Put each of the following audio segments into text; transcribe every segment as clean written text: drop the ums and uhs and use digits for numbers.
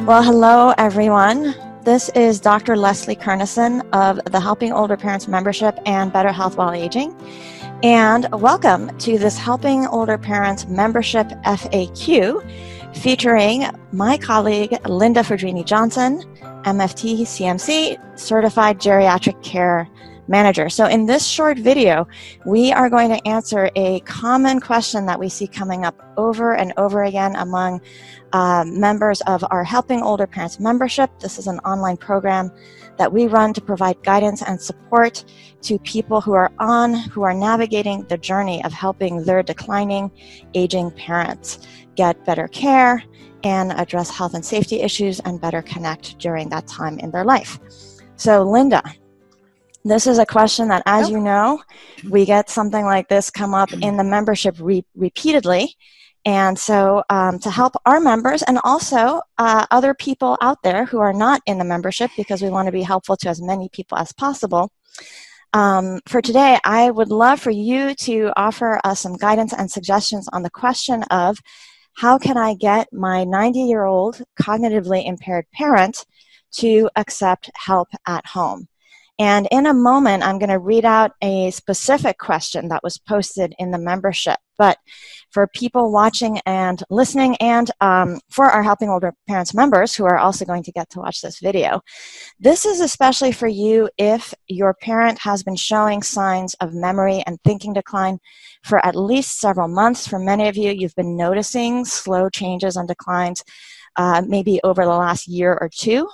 Well, hello, everyone. This is Dr. Leslie Kernison of the Helping Older Parents Membership and Better Health While Aging. And welcome to this Helping Older Parents Membership FAQ featuring my colleague, Linda Fedrini Johnson, MFT CMC, Certified Geriatric Care Manager. So in this short video, we are going to answer a common question that we see coming up over and over again among members of our Helping Older Parents membership. This is an online program that we run to provide guidance and support to people who are navigating the journey of helping their declining, aging parents get better care and address health and safety issues and better connect during that time in their life. So Linda, this is a question that, as you know, we get something like this come up in the membership repeatedly. And so to help our members and also other people out there who are not in the membership, because we want to be helpful to as many people as possible, for today, I would love for you to offer us some guidance and suggestions on the question of how can I get my 90-year-old cognitively impaired parent to accept help at home? And in a moment, I'm going to read out a specific question that was posted in the membership. But for people watching and listening, and for our Helping Older Parents members who are also going to get to watch this video, this is especially for you if your parent has been showing signs of memory and thinking decline for at least several months. For many of you, you've been noticing slow changes and declines maybe over the last year or two.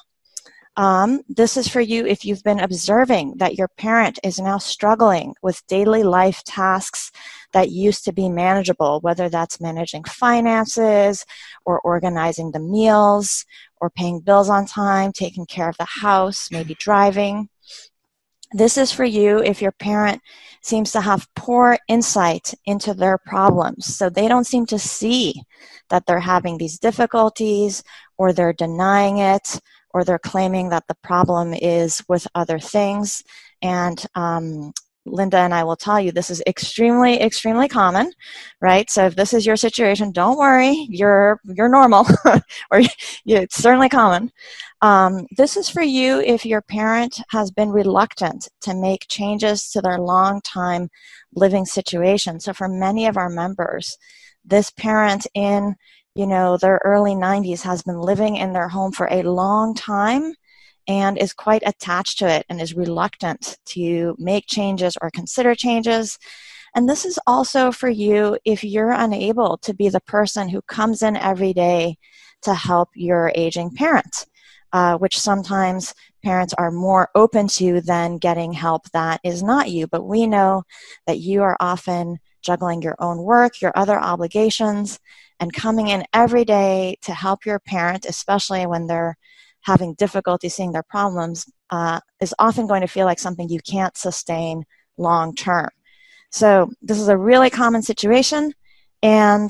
This is for you if you've been observing that your parent is now struggling with daily life tasks that used to be manageable, whether that's managing finances or organizing the meals or paying bills on time, taking care of the house, maybe driving. This is for you if your parent seems to have poor insight into their problems, so they don't seem to see that they're having these difficulties, or they're denying it, or they're claiming that the problem is with other things. And Linda and I will tell you this is extremely, extremely common, right? So if this is your situation, don't worry, you're normal, or it's certainly common. This is for you if your parent has been reluctant to make changes to their long-time living situation. So for many of our members, this parent in their early 90s has been living in their home for a long time and is quite attached to it and is reluctant to make changes or consider changes. And this is also for you if you're unable to be the person who comes in every day to help your aging parent, which sometimes parents are more open to than getting help that is not you. But we know that you are often juggling your own work, your other obligations, and coming in every day to help your parent, especially when they're having difficulty seeing their problems, is often going to feel like something you can't sustain long term. So this is a really common situation, and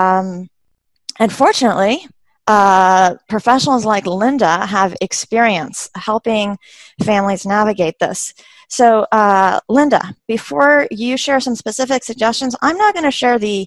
fortunately, professionals like Linda have experience helping families navigate this. So Linda, before you share some specific suggestions, I'm not going to share the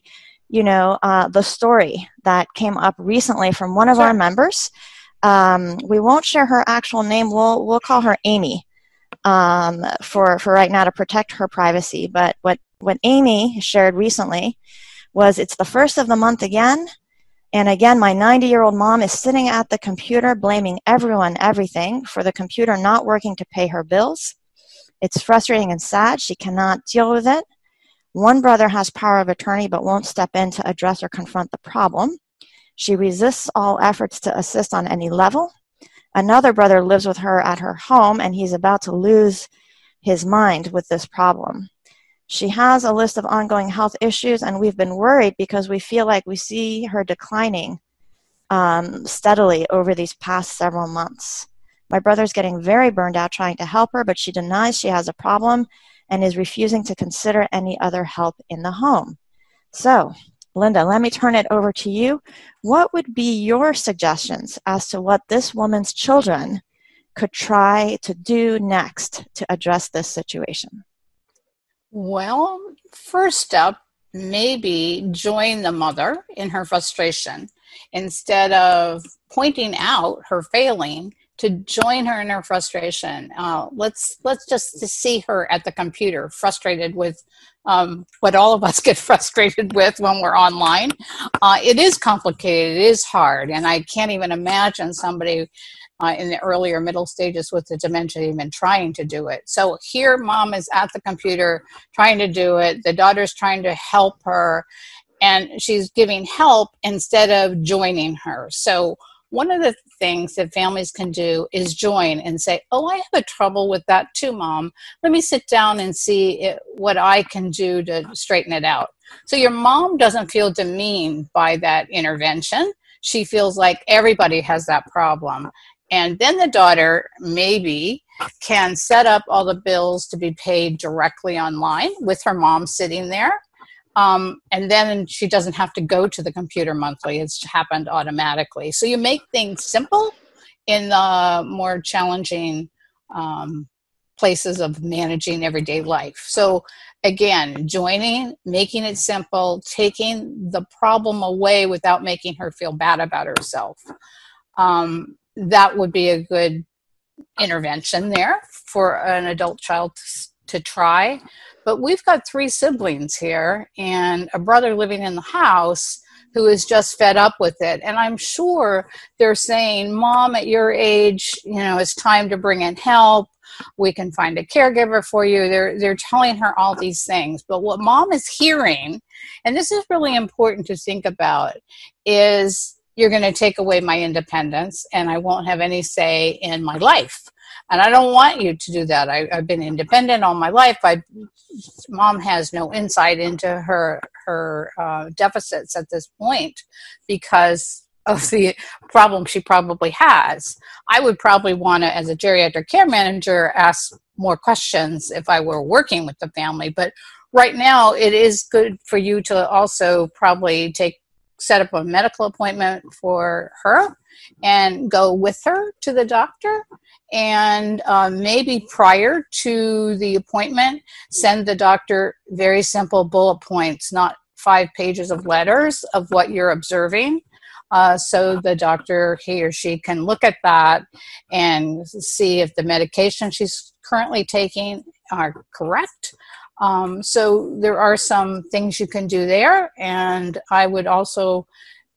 story that came up recently from one of our members. We won't share her actual name. We'll call her Amy for right now to protect her privacy. But what Amy shared recently was, it's the first of the month again. And again, my 90-year-old mom is sitting at the computer blaming everyone, everything, for the computer not working to pay her bills. It's frustrating and sad. She cannot deal with it. One brother has power of attorney but won't step in to address or confront the problem. She resists all efforts to assist on any level. Another brother lives with her at her home, and he's about to lose his mind with this problem. She has a list of ongoing health issues, and we've been worried because we feel like we see her declining steadily over these past several months. My brother's getting very burned out trying to help her, but she denies she has a problem and is refusing to consider any other help in the home. So, Linda, let me turn it over to you. What would be your suggestions as to what this woman's children could try to do next to address this situation? Well, first up, maybe join the mother in her frustration instead of pointing out her failing, to join her in her frustration. Let's just see her at the computer frustrated with what all of us get frustrated with when we're online. It is complicated, it is hard, and I can't even imagine somebody in the earlier middle stages with the dementia even trying to do it. So here mom is at the computer trying to do it, the daughter's trying to help her, and she's giving help instead of joining her. So one of the things that families can do is join and say, oh, I have a trouble with that too, Mom. Let me sit down and see what I can do to straighten it out. So your mom doesn't feel demeaned by that intervention. She feels like everybody has that problem. And then the daughter maybe can set up all the bills to be paid directly online with her mom sitting there. And then she doesn't have to go to the computer monthly. It's happened automatically. So you make things simple in the more challenging places of managing everyday life. So again, joining, making it simple, taking the problem away without making her feel bad about herself. That would be a good intervention there for an adult child to try. But we've got 3 siblings here and a brother living in the house who is just fed up with it. And I'm sure they're saying, Mom, at your age, it's time to bring in help. We can find a caregiver for you. They're telling her all these things. But what mom is hearing, and this is really important to think about, is you're going to take away my independence and I won't have any say in my life. And I don't want you to do that. I've been independent all my life. Mom has no insight into her deficits at this point because of the problem she probably has. I would probably want to, as a geriatric care manager, ask more questions if I were working with the family. But right now, it is good for you to also probably set up a medical appointment for her and go with her to the doctor. And maybe prior to the appointment, send the doctor very simple bullet points, not 5 pages of letters of what you're observing. So the doctor, he or she, can look at that and see if the medication she's currently taking are correct. So there are some things you can do there. And I would also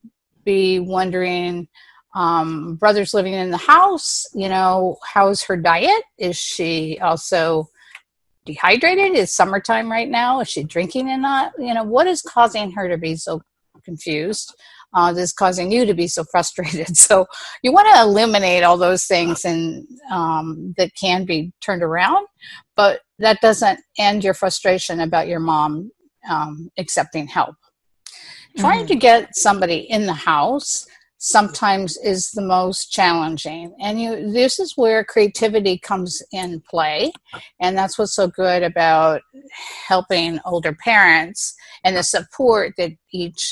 be wondering, brother's living in the house, how's her diet? Is she also dehydrated? Is summertime right now? Is she drinking and not? What is causing her to be so confused? That's causing you to be so frustrated. So you want to eliminate all those things and that can be turned around, but that doesn't end your frustration about your mom accepting help. Trying to get somebody in the house sometimes is the most challenging. And this is where creativity comes in play. And that's what's so good about helping older parents and the support that each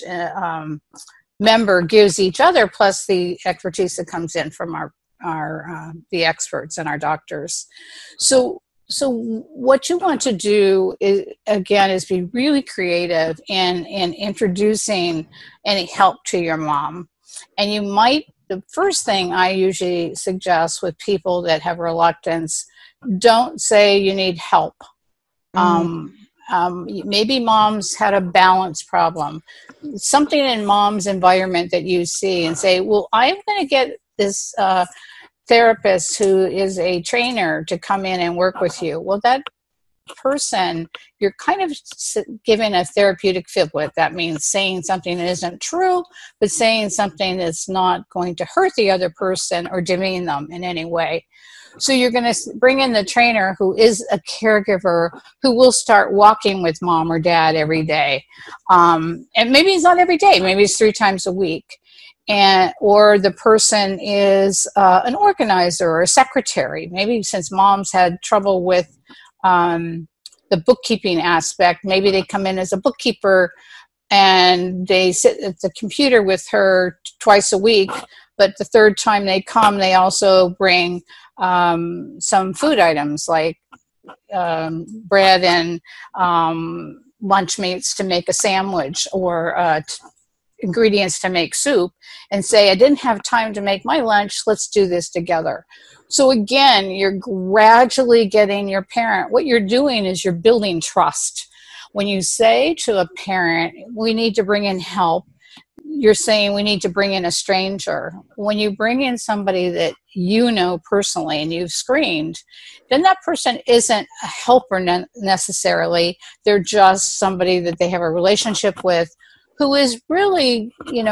member gives each other, plus the expertise that comes in from the experts and our doctors. So what you want to do is be really creative in introducing any help to your mom. And the first thing I usually suggest with people that have reluctance, don't say you need help. Maybe mom's had a balance problem, something in mom's environment that you see, and say, well, I'm going to get this therapist who is a trainer to come in and work with you. Well, that person, you're kind of giving a therapeutic fiblet. That means saying something that isn't true, but saying something that's not going to hurt the other person or demean them in any way. So you're going to bring in the trainer who is a caregiver who will start walking with mom or dad every day. And maybe it's not every day, maybe it's 3 times a week. Or the person is an organizer or a secretary. Maybe since mom's had trouble with the bookkeeping aspect, maybe they come in as a bookkeeper and they sit at the computer with her twice a week, but the 3rd time they come, they also bring some food items like bread and lunch meats to make a sandwich or ingredients to make soup, and say, I didn't have time to make my lunch, let's do this together. So again, you're gradually getting your parent, what you're doing is you're building trust. When you say to a parent, we need to bring in help, you're saying we need to bring in a stranger. When you bring in somebody that you know personally and you've screened, then that person isn't a helper necessarily. They're just somebody that they have a relationship with who is really,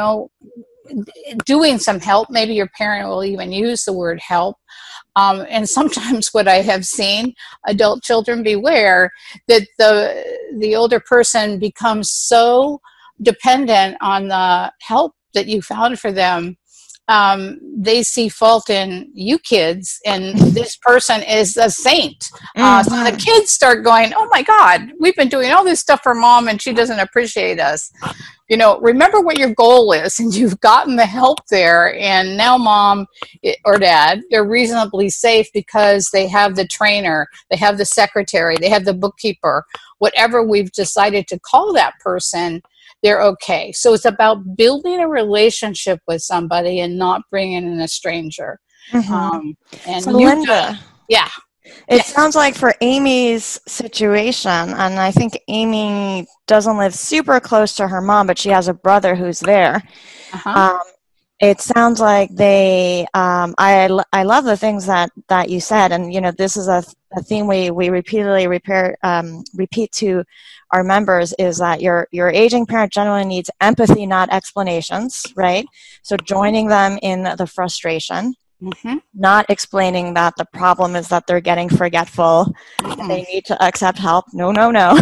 doing some help. Maybe your parent will even use the word help. And sometimes what I have seen, adult children beware, that the older person becomes so dependent on the help that you found for them, they see fault in you kids, and this person is a saint. So the kids start going, oh my God, we've been doing all this stuff for mom and she doesn't appreciate us. Remember what your goal is, and you've gotten the help there, and now mom or dad, they're reasonably safe because they have the trainer, they have the secretary, they have the bookkeeper, whatever we've decided to call that person, they're okay. So it's about building a relationship with somebody and not bringing in a stranger. And so Linda, yeah. It sounds like for Amy's situation, and I think Amy doesn't live super close to her mom, but she has a brother who's there. It sounds like they, I love the things that you said, and this is a theme we repeatedly repeat to our members, is that your aging parent generally needs empathy, not explanations, right? So joining them in the frustration. Not explaining that the problem is that they're getting forgetful, and they need to accept help. No.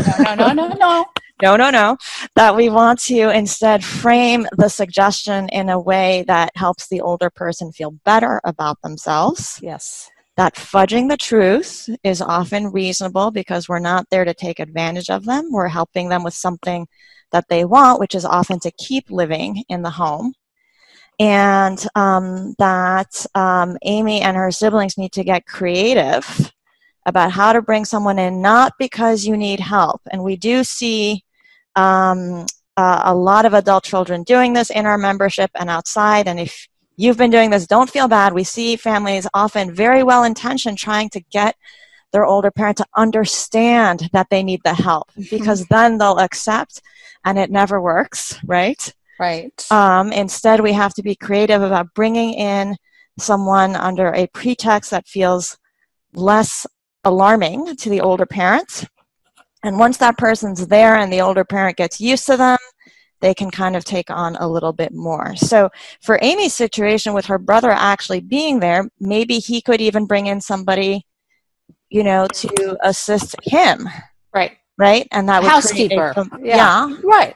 That we want to instead frame the suggestion in a way that helps the older person feel better about themselves. Yes. That fudging the truth is often reasonable because we're not there to take advantage of them. We're helping them with something that they want, which is often to keep living in the home. And that Amy and her siblings need to get creative about how to bring someone in, not because you need help. And we do see a lot of adult children doing this in our membership and outside. And if you've been doing this, don't feel bad. We see families often very well-intentioned trying to get their older parent to understand that they need the help, because then they'll accept, and it never works, right? Right. Instead, we have to be creative about bringing in someone under a pretext that feels less alarming to the older parent. And once that person's there and the older parent gets used to them, they can kind of take on a little bit more. So for Amy's situation with her brother actually being there, maybe he could even bring in somebody, to assist him. Right. Right? And that would housekeeper. Yeah. Right.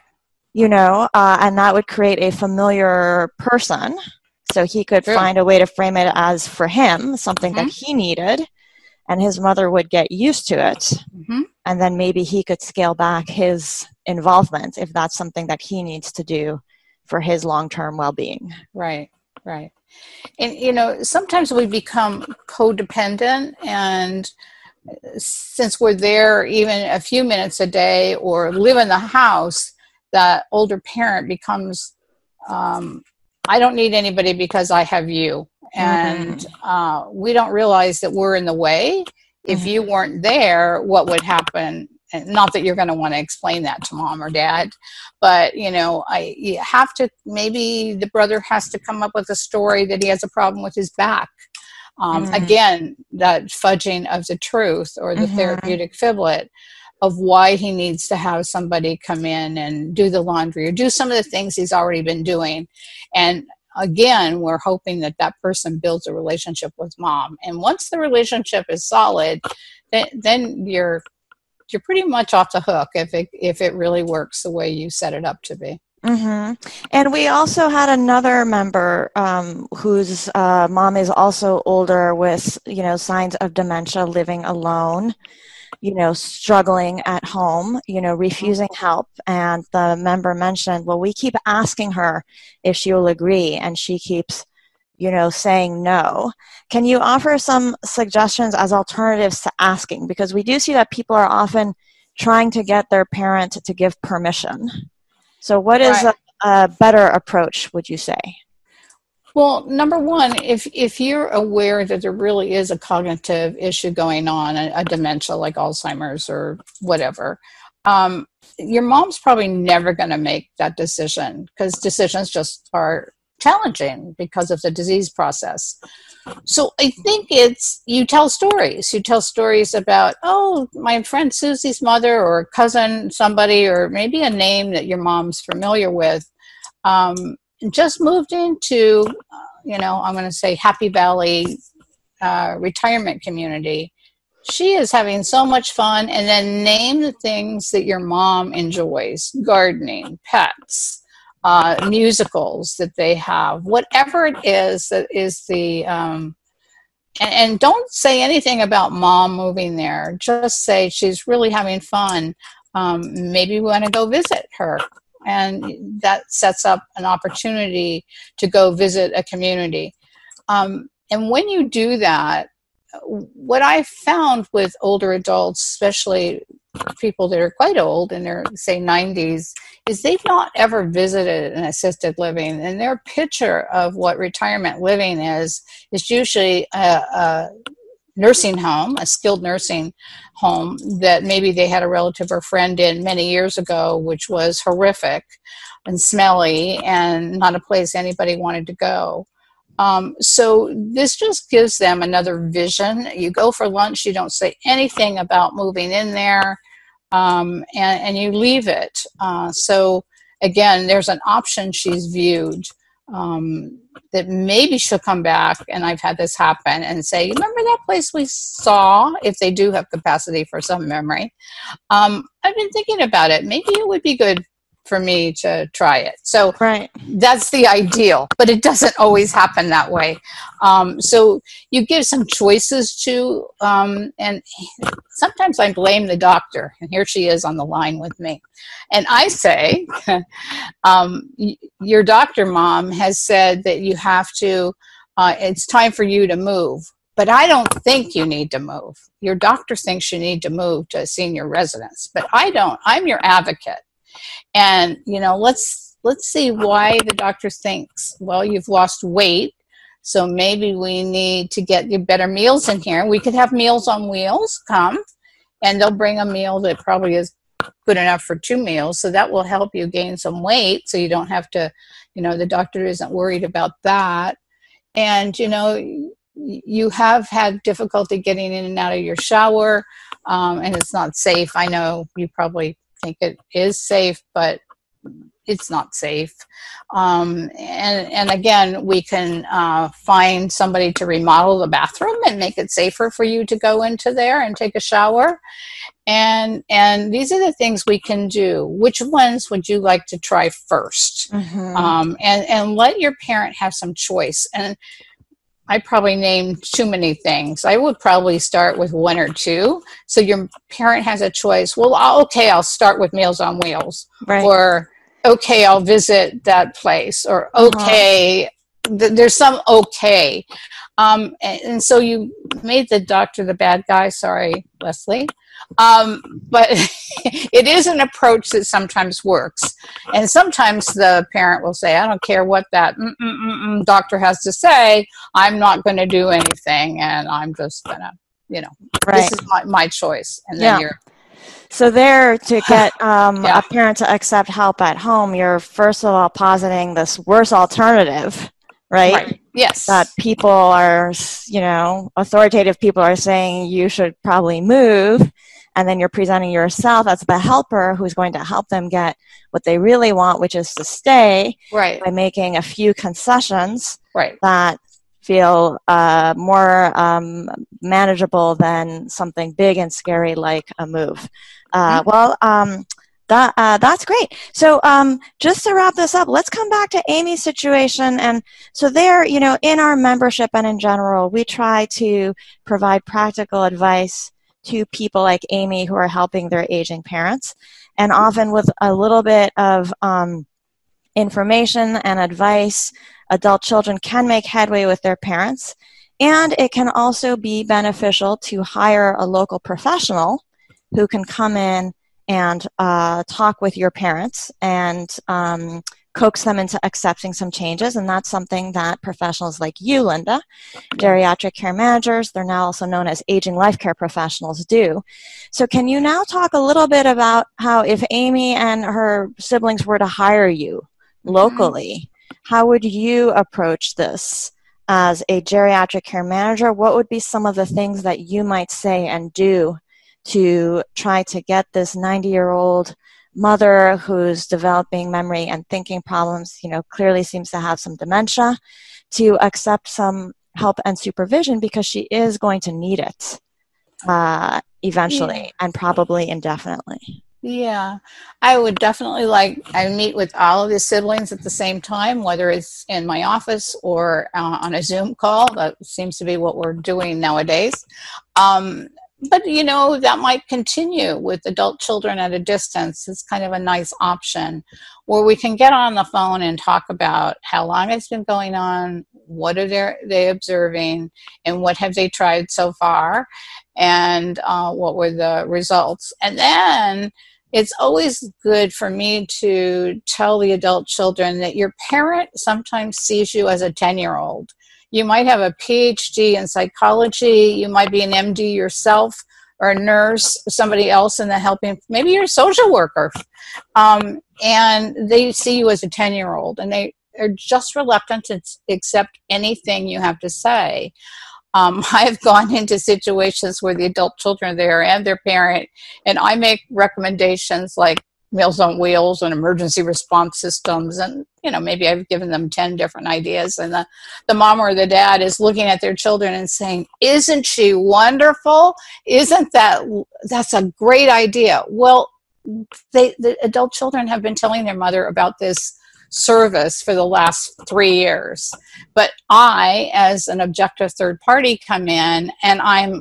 And that would create a familiar person. So he could find a way to frame it as for him, something that he needed, and his mother would get used to it. And then maybe he could scale back his involvement if that's something that he needs to do for his long-term well-being. Right. And, sometimes we become codependent, and since we're there even a few minutes a day or live in the house, that older parent becomes, I don't need anybody because I have you. And we don't realize that we're in the way. If you weren't there, what would happen? And not that you're going to want to explain that to mom or dad, but, you have to, maybe the brother has to come up with a story that he has a problem with his back. Again, that fudging of the truth or the therapeutic fiblet of why he needs to have somebody come in and do the laundry or do some of the things he's already been doing. And again, we're hoping that that person builds a relationship with mom. And once the relationship is solid, then you're pretty much off the hook if it really works the way you set it up to be. And we also had another member whose mom is also older with, signs of dementia, living alone, struggling at home, refusing help. And the member mentioned, well, we keep asking her if she will agree, and she keeps, saying no. Can you offer some suggestions as alternatives to asking? Because we do see that people are often trying to get their parent to give permission. So what is Right. a better approach, would you say? Well, number one, if you're aware that there really is a cognitive issue going on, a dementia like Alzheimer's or whatever, your mom's probably never going to make that decision, because decisions just are challenging because of the disease process. So I think you tell stories. You tell stories about, oh, my friend Susie's mother, or cousin somebody, or maybe a name that your mom's familiar with. Just moved into, I'm going to say Happy Valley retirement community. She is having so much fun. And then name the things that your mom enjoys: gardening, pets, musicals that they have, whatever it is that is the, and don't say anything about mom moving there. Just say she's really having fun. Maybe we want to go visit her. And that sets up an opportunity to go visit a community. And when you do that, what I found with older adults, especially people that are quite old in their, say, 90s, is they've not ever visited an assisted living. And their picture of what retirement living is usually a nursing home, a skilled nursing home that maybe they had a relative or friend in many years ago, which was horrific and smelly and not a place anybody wanted to go. So this just gives them another vision. You go for lunch, you don't say anything about moving in there, and you leave it. So again, there's an option she's viewed, that maybe she'll come back, and I've had this happen, and say, remember that place we saw, if they do have capacity for some memory. I've been thinking about it. Maybe it would be good for me to try it. So Right. that's the ideal, but it doesn't always happen that way. So you give some choices to, and sometimes I blame the doctor, and here she is on the line with me. And I say, your doctor, Mom, has said that you have to, it's time for you to move. But I don't think you need to move. Your doctor thinks you need to move to a senior residence, but I don't. I'm your advocate. And, let's see why the doctor thinks, well, you've lost weight, so maybe we need to get you better meals in here. We could have Meals on Wheels come, and they'll bring a meal that probably is good enough for 2 meals. So that will help you gain some weight, so you don't have to, the doctor isn't worried about that. And, you have had difficulty getting in and out of your shower, and it's not safe. I know you probably think it is safe, but it's not safe. And again, we can find somebody to remodel the bathroom and make it safer for you to go into there and take a shower. And these are the things we can do. Which ones would you like to try first? Mm-hmm. And let your parent have some choice. And I probably named too many things. I would probably start with 1 or 2. So your parent has a choice. Well, I'll start with Meals on Wheels. Right. Or, okay, I'll visit that place. Or, okay, there's some okay. And so you made the doctor the bad guy. Sorry, Leslie. But it is an approach that sometimes works. And sometimes the parent will say, I don't care what that doctor has to say. I'm not going to do anything. And I'm just going to, Right. This is my choice. And then you're. So there, to get a parent to accept help at home, you're first of all positing this worse alternative, right? Yes. That people are, authoritative people are saying you should probably move. And then you're presenting yourself as the helper who's going to help them get what they really want, which is to stay, right, by making a few concessions, right, that feel more manageable than something big and scary like a move. That's great. So just to wrap this up, let's come back to Amy's situation. And so there, in our membership and in general, we try to provide practical advice to people like Amy who are helping their aging parents. And often with a little bit of information and advice, adult children can make headway with their parents. And it can also be beneficial to hire a local professional who can come in and talk with your parents and coax them into accepting some changes. And that's something that professionals like you, Linda, geriatric care managers, they're now also known as aging life care professionals, do. So can you now talk a little bit about how if Amy and her siblings were to hire you locally, how would you approach this as a geriatric care manager? What would be some of the things that you might say and do to try to get this 90-year-old mother who's developing memory and thinking problems, clearly seems to have some dementia, to accept some help and supervision, because she is going to need it eventually and probably indefinitely? Yeah, I would definitely I meet with all of the siblings at the same time, whether it's in my office or on a Zoom call. That seems to be what we're doing nowadays. But, that might continue with adult children at a distance. It's kind of a nice option where we can get on the phone and talk about how long it's been going on, what are they observing, and what have they tried so far, and what were the results. And then it's always good for me to tell the adult children that your parent sometimes sees you as a 10-year-old. You might have a PhD in psychology. You might be an MD yourself, or a nurse, somebody else in the helping. Maybe you're a social worker. And they see you as a 10-year-old, and they are just reluctant to accept anything you have to say. I've gone into situations where the adult children are there and their parent, and I make recommendations like Meals on Wheels and emergency response systems, and maybe I've given them 10 different ideas, and the mom or the dad is looking at their children and saying, "Isn't she wonderful? That's a great idea." Well, the adult children have been telling their mother about this service for the last 3 years, but I, as an objective third party, come in and I'm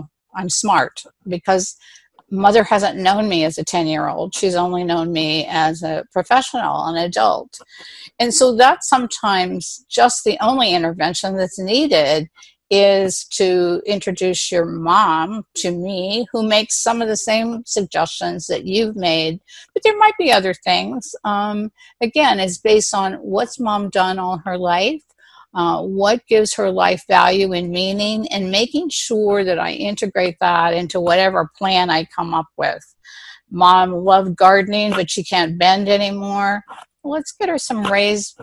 smart, because mother hasn't known me as a 10-year-old. She's only known me as a professional, an adult. And so that's sometimes just the only intervention that's needed, is to introduce your mom to me, who makes some of the same suggestions that you've made, but there might be other things. Again, it's based on what's mom done all her life, what gives her life value and meaning, and making sure that I integrate that into whatever plan I come up with. Mom loved gardening, but she can't bend anymore. Let's get her some raised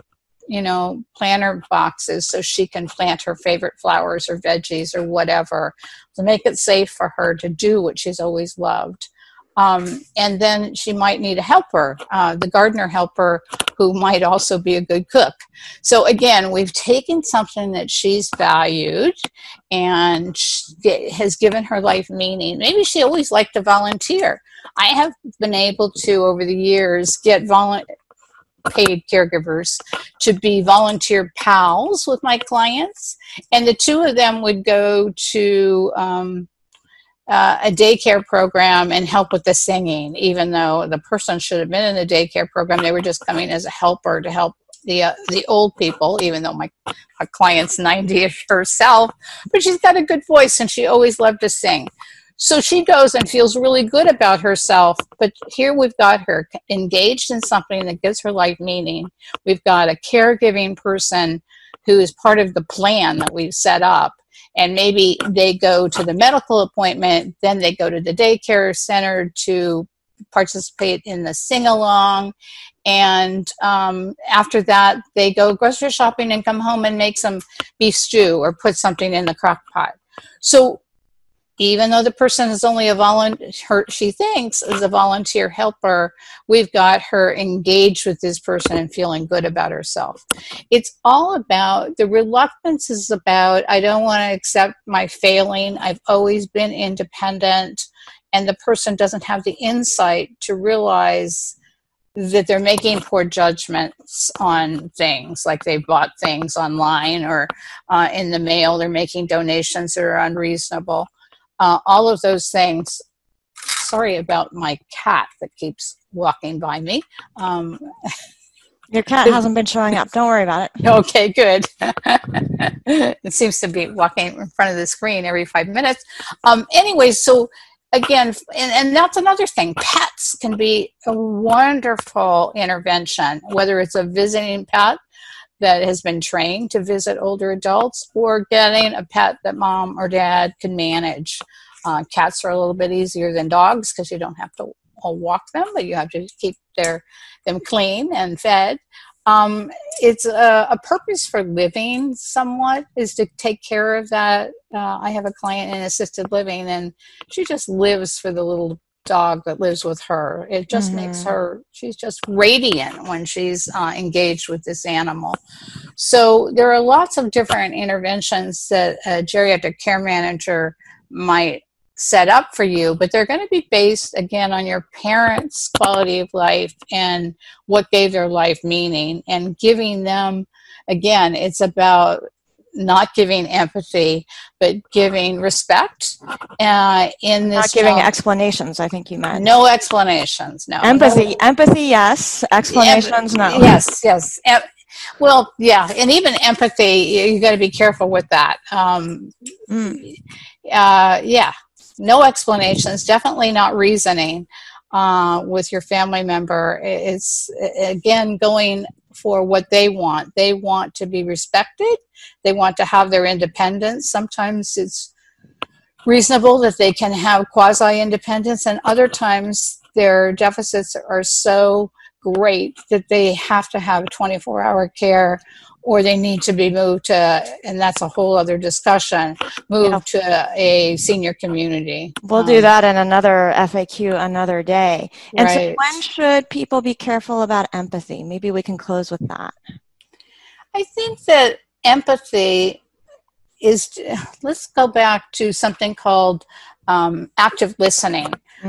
planter boxes so she can plant her favorite flowers or veggies or whatever, to make it safe for her to do what she's always loved. And then she might need a helper, the gardener helper, who might also be a good cook. So again, we've taken something that she's valued and has given her life meaning. Maybe she always liked to volunteer. I have been able to, over the years, get paid caregivers to be volunteer pals with my clients, and the two of them would go to a daycare program and help with the singing, even though the person should have been in the daycare program. They were just coming as a helper to help the old people, even though my client's 90-ish herself, but she's got a good voice and she always loved to sing. So she goes and feels really good about herself, but here we've got her engaged in something that gives her life meaning. We've got a caregiving person who is part of the plan that we've set up, and maybe they go to the medical appointment, then they go to the daycare center to participate in the sing-along, and after that they go grocery shopping and come home and make some beef stew or put something in the crock pot. So even though the person is only a volunteer, she thinks is a volunteer helper, we've got her engaged with this person and feeling good about herself. It's all about, the reluctance is about, I don't want to accept my failing. I've always been independent, and the person doesn't have the insight to realize that they're making poor judgments on things, like they bought things online or in the mail, they're making donations that are unreasonable. All of those things. Sorry about my cat that keeps walking by me. Your cat hasn't been showing up. Don't worry about it. Okay, good. It seems to be walking in front of the screen every 5 minutes. Anyway, so again, and that's another thing. Pets can be a wonderful intervention, whether it's a visiting pet that has been trained to visit older adults, or getting a pet that mom or dad can manage. Cats are a little bit easier than dogs because you don't have to walk them, but you have to keep them clean and fed. It's a purpose for living somewhat is to take care of that. I have a client in assisted living, and she just lives for the little dog that lives with her. It just makes her, she's just radiant when she's engaged with this animal. So there are lots of different interventions that a geriatric care manager might set up for you, but they're going to be based again on your parents' quality of life and what gave their life meaning, and giving them, again, it's about not giving empathy, but giving respect. In this, not giving explanations, I think you meant. No explanations, no. Empathy, yes. Explanations, no. Yes. Well, yeah, and even empathy, you got to be careful with that. Yeah, no explanations, definitely not reasoning with your family member. It's, again, going for what they want. They want to be respected. They want to have their independence. Sometimes it's reasonable that they can have quasi-independence, and other times their deficits are so great that they have to have 24-hour care, or they need to be moved to, and that's a whole other discussion, moved to a senior community. We'll do that in another FAQ another day. And right. So when should people be careful about empathy? Maybe we can close with that. I think that empathy is, let's go back to something called active listening.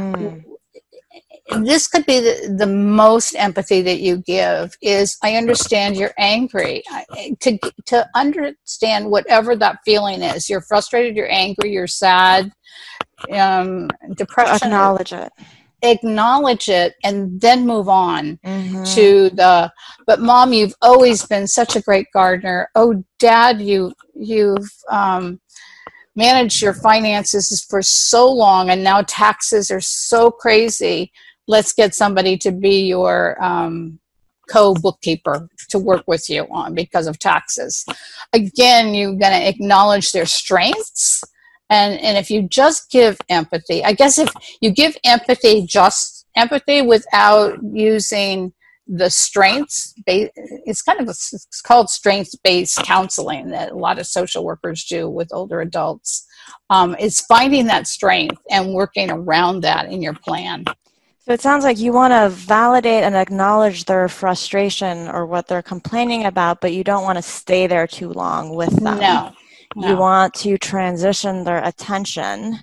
This could be the most empathy that you give is, I understand you're angry. To understand whatever that feeling is. You're frustrated, you're angry, you're sad, depression. Acknowledge it and then move on to the, but mom, you've always been such a great gardener. Oh, dad, you've managed your finances for so long, and now taxes are so crazy. Let's get somebody to be your co-bookkeeper to work with you on because of taxes. Again, you're going to acknowledge their strengths. And if you just give empathy, I guess if you give empathy, just empathy without using the strengths, it's called strengths-based counseling that a lot of social workers do with older adults. It's finding that strength and working around that in your plan. So it sounds like you want to validate and acknowledge their frustration or what they're complaining about, but you don't want to stay there too long with them. No. You want to transition their attention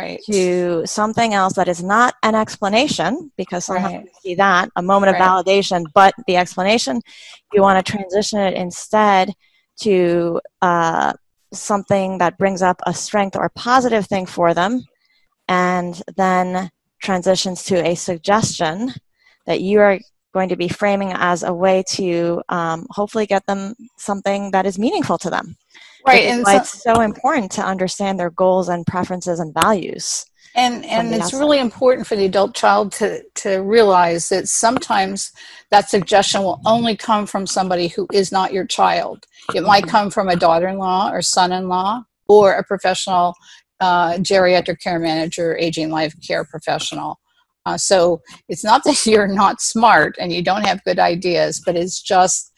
to something else that is not an explanation, because sometimes you see that, a moment of validation, but the explanation, you want to transition it instead to something that brings up a strength or positive thing for them, and then transitions to a suggestion that you are going to be framing as a way to hopefully get them something that is meaningful to them. Right, and why it's so important to understand their goals and preferences and values. And it's really important for the adult child to realize that sometimes that suggestion will only come from somebody who is not your child. It might come from a daughter-in-law or son-in-law or a professional geriatric care manager, aging life care professional. So it's not that you're not smart and you don't have good ideas, but it's just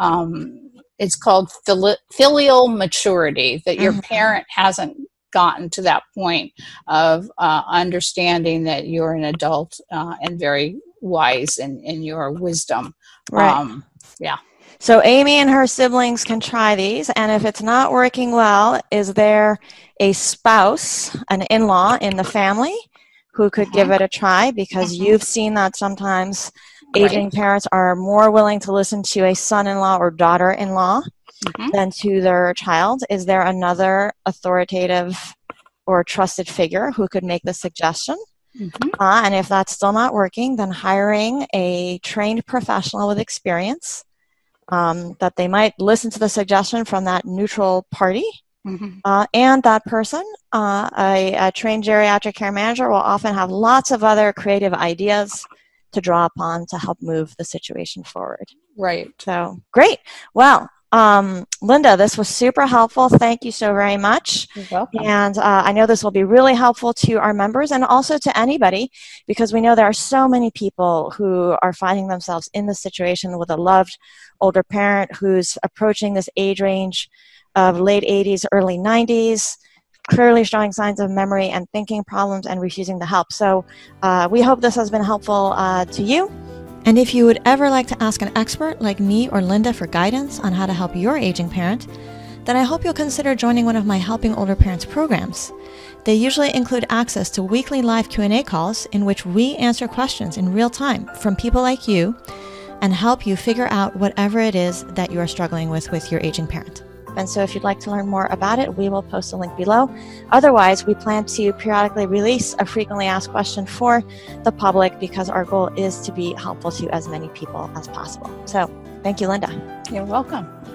it's called filial maturity, that your parent hasn't gotten to that point of understanding that you're an adult and very wise in your wisdom. Right. Yeah. So Amy and her siblings can try these, and if it's not working well, is there a spouse, an in-law in the family who could give it a try? Because you've seen that sometimes aging parents are more willing to listen to a son-in-law or daughter-in-law than to their child. Is there another authoritative or trusted figure who could make the suggestion? And if that's still not working, then hiring a trained professional with experience that they might listen to the suggestion from that neutral party And that person, a trained geriatric care manager, will often have lots of other creative ideas to draw upon to help move the situation forward. Right. So great. Well, Linda, this was super helpful. Thank you so very much. You're welcome. And I know this will be really helpful to our members and also to anybody, because we know there are so many people who are finding themselves in this situation with a loved older parent who's approaching this age range of late 80s, early 90s, clearly showing signs of memory and thinking problems and refusing to help. So we hope this has been helpful to you. And if you would ever like to ask an expert like me or Linda for guidance on how to help your aging parent, then I hope you'll consider joining one of my Helping Older Parents programs. They usually include access to weekly live Q&A calls in which we answer questions in real time from people like you and help you figure out whatever it is that you are struggling with your aging parent. And so if you'd like to learn more about it, we will post a link below. Otherwise, we plan to periodically release a frequently asked question for the public because our goal is to be helpful to as many people as possible. So thank you, Linda. You're welcome.